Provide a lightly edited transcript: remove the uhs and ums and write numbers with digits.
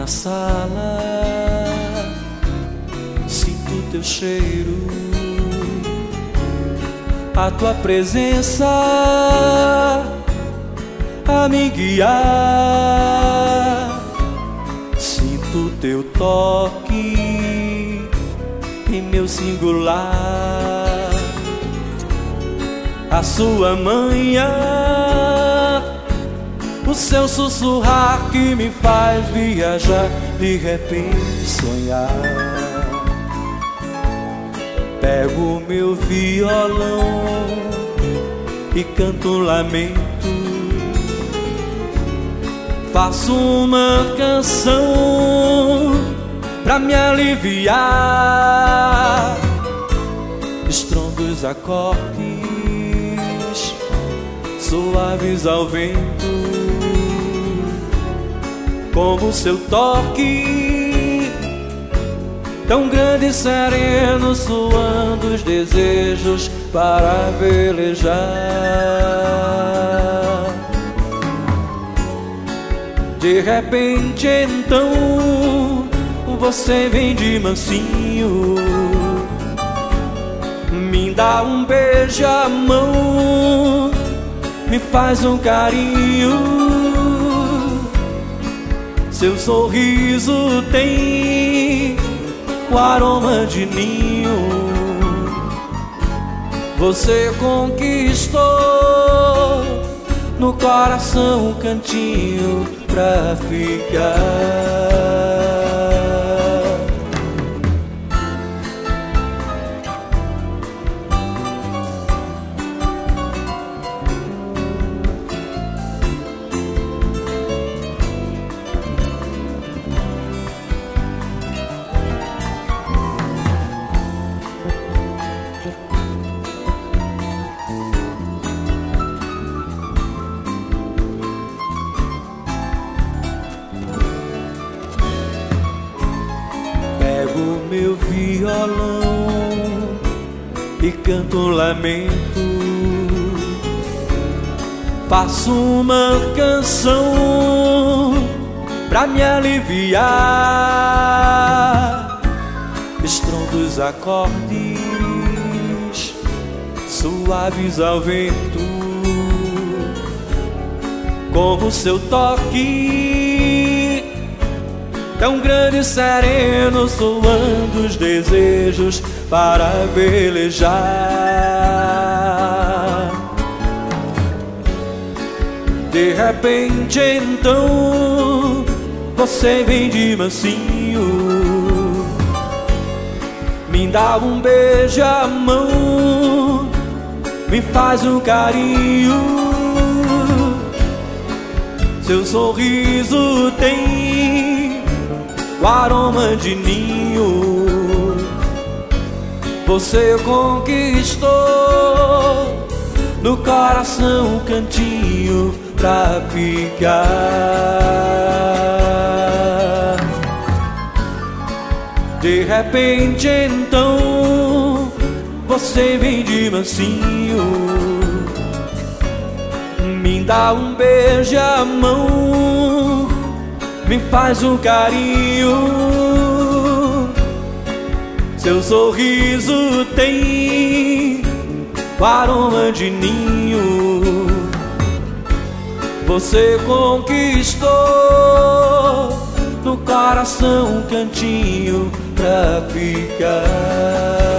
sala, sinto teu cheiro, a tua presença a me guiar. Sinto teu toque em meu singular, a sua manhã, o seu sussurrar que me faz viajar, de repente sonhar. Pego o meu violão e canto um lamento, faço uma canção pra me aliviar. Estrondo os acordes suaves ao vento, como seu toque tão grande e sereno, suando os desejos para velejar. De repente então você vem de mansinho, me dá um beijo à mão, me faz um carinho. Seu sorriso tem o aroma de ninho, você conquistou no coração um cantinho pra ficar. Pego meu violão e canto um lamento, faço uma canção pra me aliviar. Estrondo os acordes suaves ao vento, como seu toque tão grande e sereno, soando os desejos para velejar. De repente então você vem de mansinho, me dá um beijo à mão, me faz um carinho. Seu sorriso tem o aroma de ninho, você conquistou no coração um cantinho pra ficar. De repente então você vem de mansinho, me dá um beijo à mão, me faz um carinho. Seu sorriso tem o aroma de ninho, você conquistou no coração um cantinho pra ficar.